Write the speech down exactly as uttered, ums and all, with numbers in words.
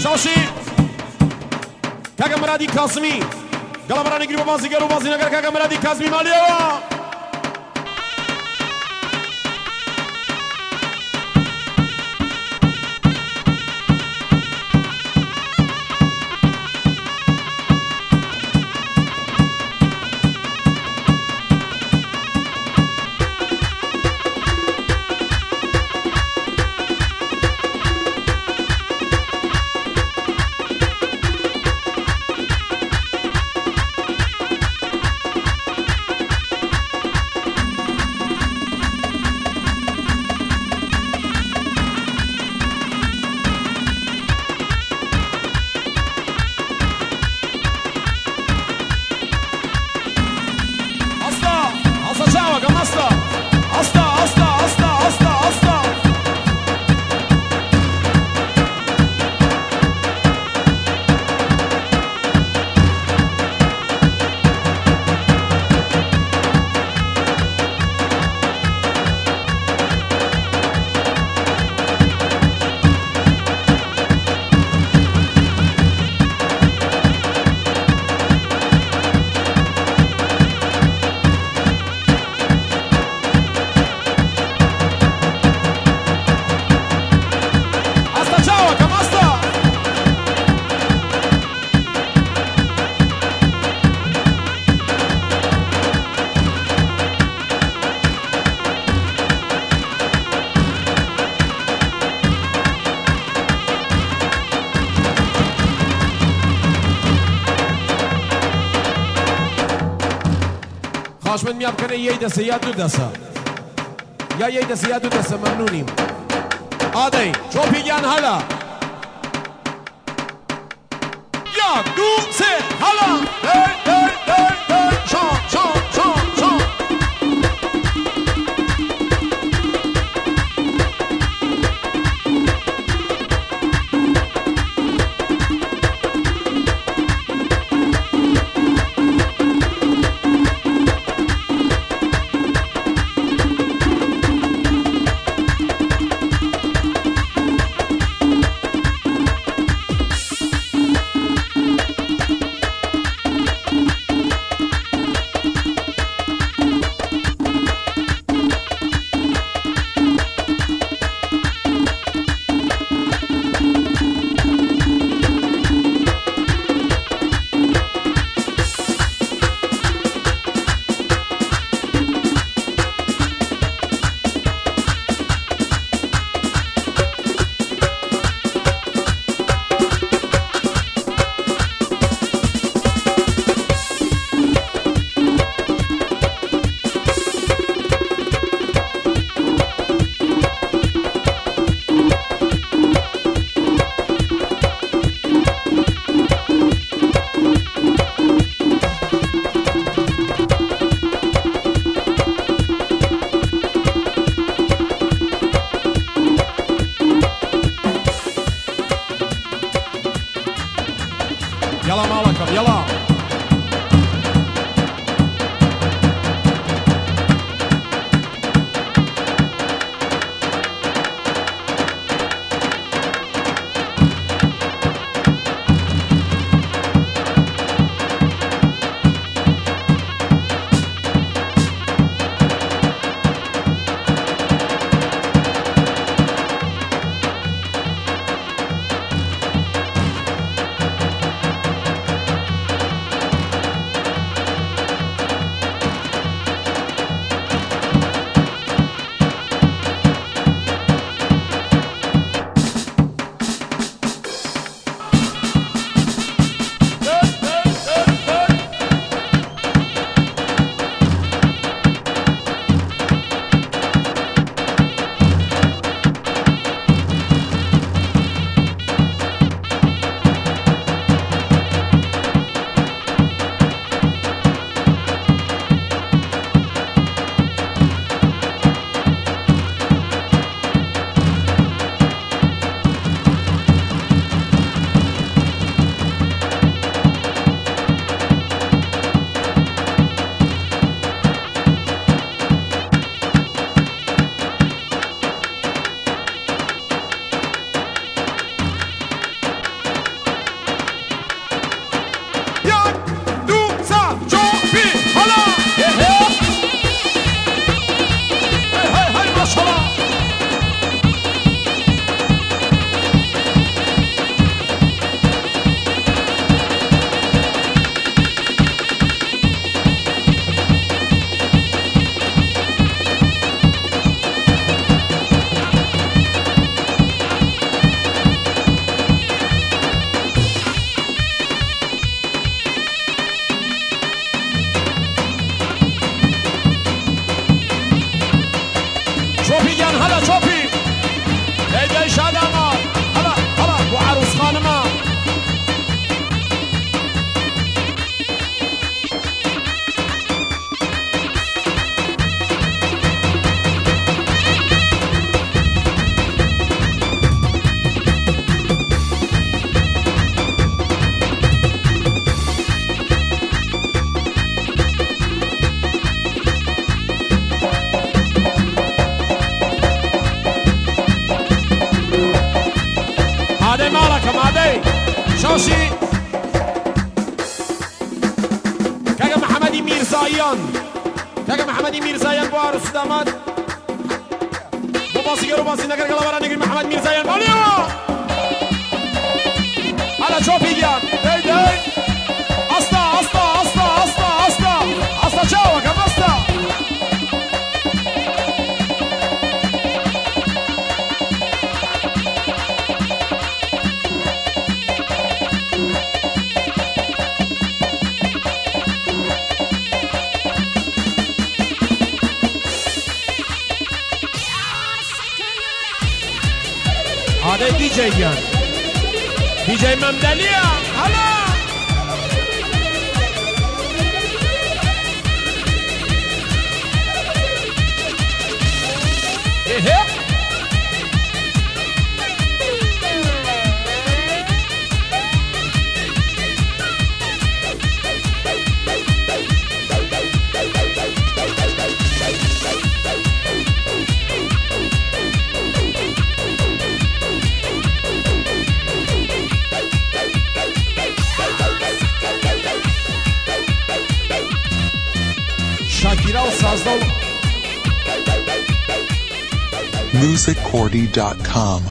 باشی کاکا مرادی کاظمی گلا برای نگیری با بازیگر و بازیگر کاکا مرادی کاظمی مالیه خواهشمند میاد کنه یه دسته یا دو دسته یا یه دسته یا دو دسته ممنونیم آدی چو پیگن حالا یا دو سه حالا دی دی دی دی شان شان شان شان Yalla malakam, yalla. مادي شاشي كاكا محمدي ميرزايان كاكا محمدي ميرزايان بو عروس داماد بو باسي گرو باسي نگر گلا برا نگر محمد ميرزايان باليو على چوپیگیان دی دی استا استا استا استا استا استا چاوا کم استا هذا دي جي جان دي جي ممدلية هلا ايه شاكيرا وسازدو music cordy dot com